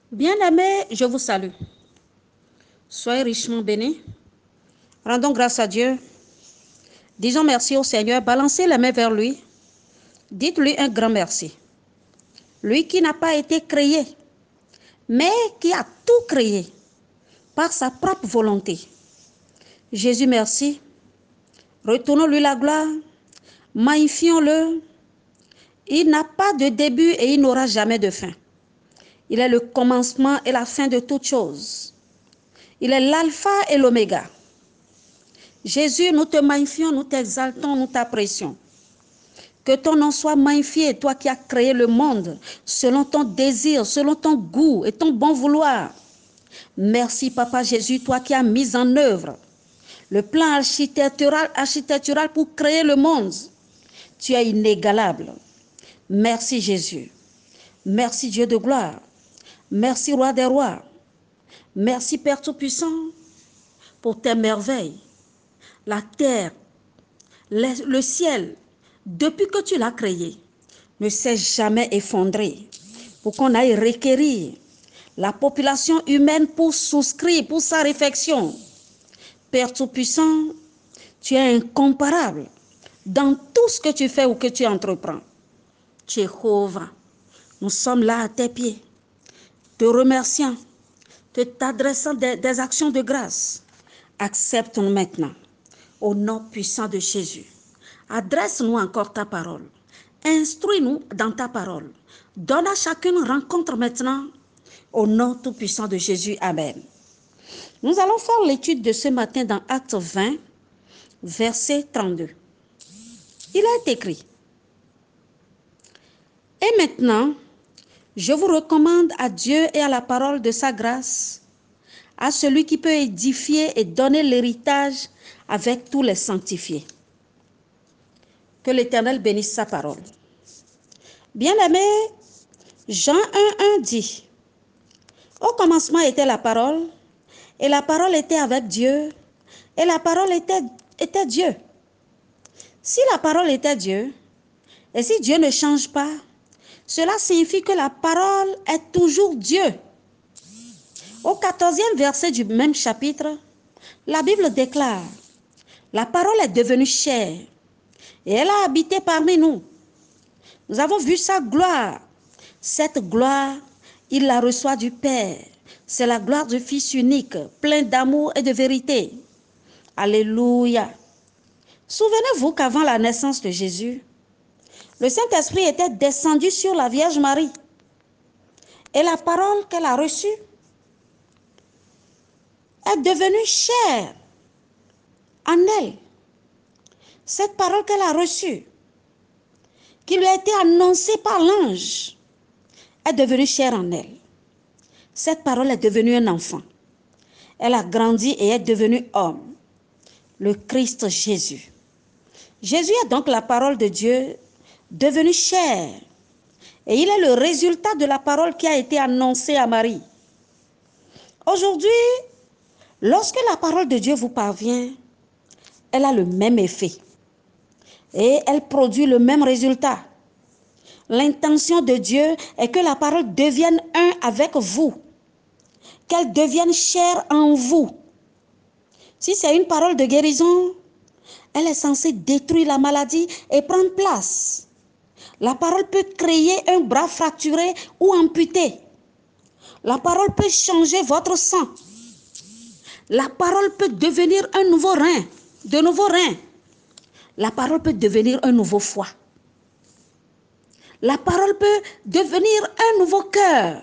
Bien-aimés, je vous salue. Soyez richement bénis. Rendons grâce à Dieu. Disons merci au Seigneur. Balancez les mains vers lui. Dites-lui un grand merci. Lui qui n'a pas été créé, mais qui a tout créé par sa propre volonté. Jésus, merci. Retournons-lui la gloire. Magnifions-le. Il n'a pas de début et il n'aura jamais de fin. Il est le commencement et la fin de toutes choses. Il est l'alpha et l'oméga. Jésus, nous te magnifions, nous t'exaltons, nous t'apprécions. Que ton nom soit magnifié, toi qui as créé le monde, selon ton désir, selon ton goût et ton bon vouloir. Merci, Papa Jésus, toi qui as mis en œuvre le plan architectural pour créer le monde. Tu es inégalable. Merci, Jésus. Merci, Dieu de gloire. Merci, Roi des rois. Merci, Père Tout-Puissant, pour tes merveilles. La terre, le ciel, depuis que tu l'as créé, ne s'est jamais effondré pour qu'on aille requérir la population humaine pour souscrire, pour sa réflexion. Père Tout-Puissant, tu es incomparable dans tout ce que tu fais ou que tu entreprends. Jéhovah, nous sommes là à tes pieds, te remerciant, t'adressant des actions de grâce. Accepte-nous maintenant, au nom puissant de Jésus. Adresse-nous encore ta parole. Instruis-nous dans ta parole. Donne à chacun une rencontre maintenant, au nom tout-puissant de Jésus. Amen. Nous allons faire l'étude de ce matin dans Acte 20, verset 32. Il est écrit: Et maintenant, je vous recommande à Dieu et à la parole de sa grâce, à celui qui peut édifier et donner l'héritage avec tous les sanctifiés. Que l'Éternel bénisse sa parole. Bien-aimé, Jean 1,1 dit: Au commencement était la parole, et la parole était avec Dieu, et la parole était Dieu. Si la parole était Dieu, et si Dieu ne change pas, cela signifie que la parole est toujours Dieu. Au 14e verset du même chapitre, la Bible déclare: La parole est devenue chair, et elle a habité parmi nous. Nous avons vu sa gloire. Cette gloire, il la reçoit du Père. C'est la gloire du Fils unique, plein d'amour et de vérité. Alléluia. Souvenez-vous qu'avant la naissance de Jésus, le Saint-Esprit était descendu sur la Vierge Marie. Et la parole qu'elle a reçue est devenue chair en elle. Cette parole qu'elle a reçue, qui lui a été annoncée par l'ange, est devenue chair en elle. Cette parole est devenue un enfant. Elle a grandi et est devenue homme, le Christ Jésus. Jésus est donc la parole de Dieu devenue chair. Et il est le résultat de la parole qui a été annoncée à Marie. Aujourd'hui, lorsque la parole de Dieu vous parvient, elle a le même effet. Et elle produit le même résultat. L'intention de Dieu est que la parole devienne un avec vous. Qu'elle devienne chair en vous. Si c'est une parole de guérison, elle est censée détruire la maladie et prendre place. La parole peut créer un bras fracturé ou amputé. La parole peut changer votre sang. La parole peut devenir un nouveau rein, de nouveaux reins. La parole peut devenir un nouveau foie. La parole peut devenir un nouveau cœur.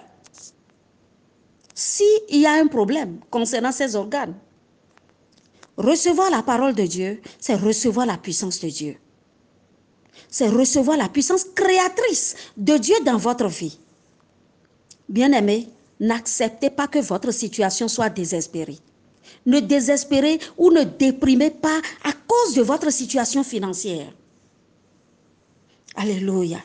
S'il y a un problème concernant ces organes, recevoir la parole de Dieu, c'est recevoir la puissance de Dieu. C'est recevoir la puissance créatrice de Dieu dans votre vie. Bien-aimés, n'acceptez pas que votre situation soit désespérée. Ne désespérez ou ne déprimez pas à cause de votre situation financière. Alléluia.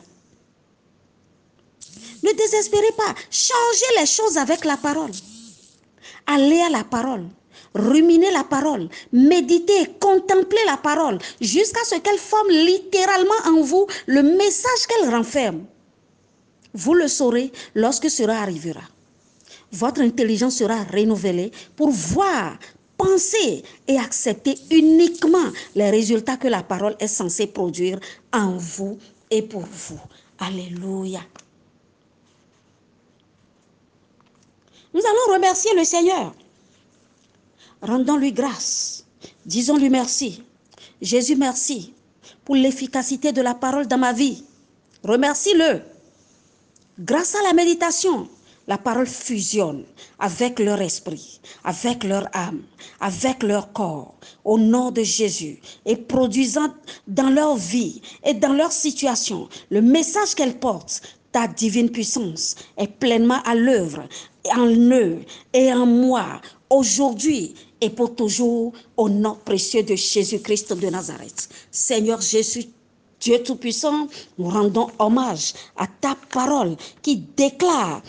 Ne désespérez pas. Changez les choses avec la parole. Allez à la parole. Ruminez la parole. Méditez, contemplez la parole jusqu'à ce qu'elle forme littéralement en vous le message qu'elle renferme. Vous le saurez lorsque cela arrivera. Votre intelligence sera renouvelée pour voir, penser et accepter uniquement les résultats que la parole est censée produire en vous et pour vous. Alléluia. Nous allons remercier le Seigneur. Rendons-lui grâce. Disons-lui merci. Jésus, merci pour l'efficacité de la parole dans ma vie. Remercie-le. Grâce à la méditation, la parole fusionne avec leur esprit, avec leur âme, avec leur corps, au nom de Jésus, et produisant dans leur vie et dans leur situation le message qu'elle porte. Ta divine puissance est pleinement à l'œuvre en eux et en moi, aujourd'hui et pour toujours, au nom précieux de Jésus-Christ de Nazareth. Seigneur Jésus, Dieu Tout-Puissant, nous rendons hommage à ta parole qui déclare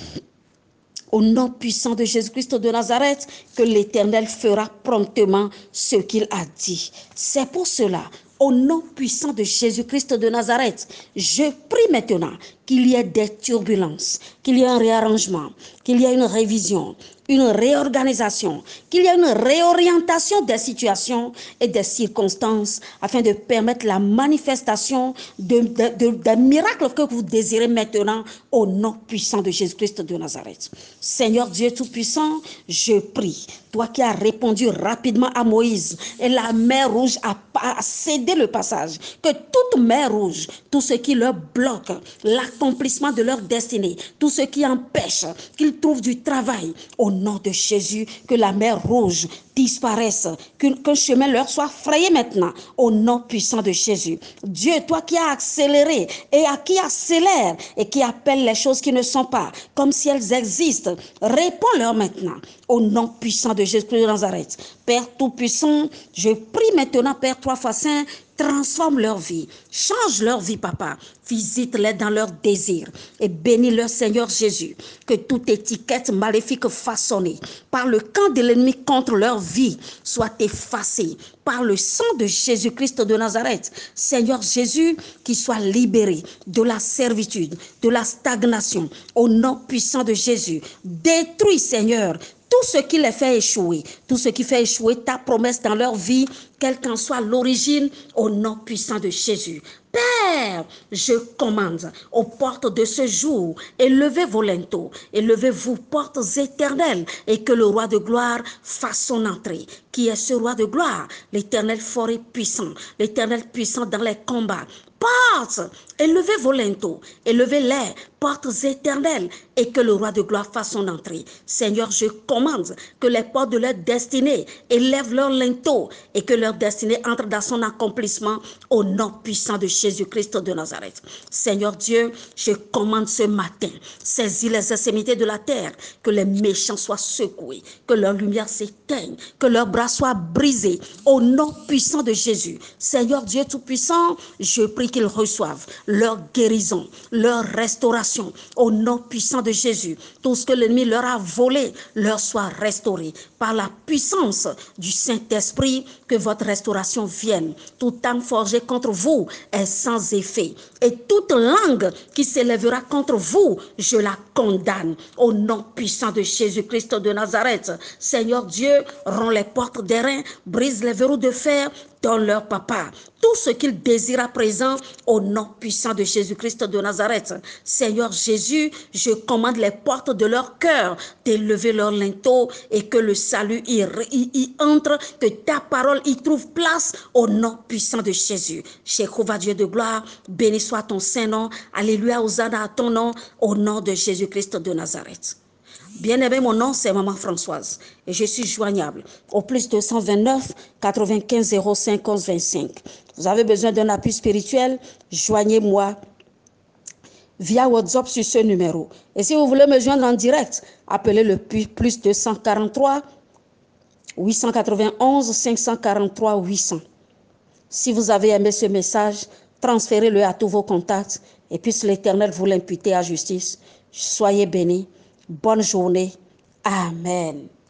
au nom puissant de Jésus-Christ de Nazareth que l'Éternel fera promptement ce qu'il a dit. C'est pour cela, au nom puissant de Jésus-Christ de Nazareth, je prie maintenant qu'il y ait des turbulences, qu'il y ait un réarrangement, qu'il y ait une révision, une réorganisation, qu'il y ait une réorientation des situations et des circonstances afin de permettre la manifestation des miracles que vous désirez maintenant au nom puissant de Jésus-Christ de Nazareth. Seigneur Dieu Tout-Puissant, je prie, toi qui as répondu rapidement à Moïse et la mer Rouge a cédé le passage, que toute mer Rouge, tout ce qui leur bloque l'accomplissement de leur destinée, tout ce qui empêche qu'ils trouvent du travail, au nom de Jésus, que la mer Rouge disparaisse, qu'un chemin leur soit frayé maintenant, au nom puissant de Jésus. Dieu, toi qui as accéléré et qui accélère et qui appelle les choses qui ne sont pas comme si elles existent, réponds-leur maintenant, au nom puissant de Jésus-Christ de Nazareth. Père Tout-Puissant, je prie maintenant, Père 3 fois Saint, transforme leur vie, change leur vie, Papa. Visite-les dans leurs désirs et bénis-leur, Seigneur Jésus. Que toute étiquette maléfique façonnée par le camp de l'ennemi contre leur vie soit effacée par le sang de Jésus-Christ de Nazareth. Seigneur Jésus, qu'ils soient libérés de la servitude, de la stagnation, au nom puissant de Jésus. Détruis, Seigneur, tout ce qui les fait échouer, tout ce qui fait échouer ta promesse dans leur vie, quelle qu'en soit l'origine, au nom puissant de Jésus. Père, je commande aux portes de ce jour, élevez vos linteaux, élevez-vous portes éternelles, et que le roi de gloire fasse son entrée. Qui est ce roi de gloire? L'Éternel fort et puissant, l'Éternel puissant dans les combats. Portes, élevez vos linteaux, élevez-les, portes éternelles, et que le roi de gloire fasse son entrée. Seigneur, je commande que les portes de leur destinée élèvent leurs linteaux, et que leur destinée entre dans son accomplissement, au nom puissant de Jésus-Christ de Nazareth. Seigneur Dieu, je commande ce matin, saisis les extrémités de la terre, que les méchants soient secoués, que leur lumière s'éteigne, que leurs bras soient brisés, au nom puissant de Jésus. Seigneur Dieu Tout-Puissant, je prie qu'ils reçoivent leur guérison, leur restauration, au nom puissant de Jésus. Tout ce que l'ennemi leur a volé leur soit restauré par la puissance du Saint-Esprit, que votre restauration vienne. Toute âme forgée contre vous est sans effet, et toute langue qui s'élèvera contre vous, je la condamne au nom puissant de Jésus-Christ de Nazareth. Seigneur Dieu, romps les portes d'airain, brise les verrous de fer, donne-leur, Papa, tout ce qu'ils désirent à présent, au nom puissant de Jésus-Christ de Nazareth. Seigneur Jésus, je commande les portes de leur cœur d'élever leur linteau, et que le salut y entre, que ta parole y trouve place, au nom puissant de Jésus. Jéhovah Dieu de gloire, béni soit ton Saint-Nom. Alléluia, Hosanna à ton nom, au nom de Jésus-Christ de Nazareth. Bien-aimé, mon nom, c'est Maman Françoise et je suis joignable au plus 229 95 05 11 25. Vous avez besoin d'un appui spirituel, joignez-moi via WhatsApp sur ce numéro. Et si vous voulez me joindre en direct, appelez le plus 243 891 543 800. Si vous avez aimé ce message, transférez-le à tous vos contacts et puisse l'Éternel vous l'imputer à justice. Soyez bénis. Bonne journée. Amen.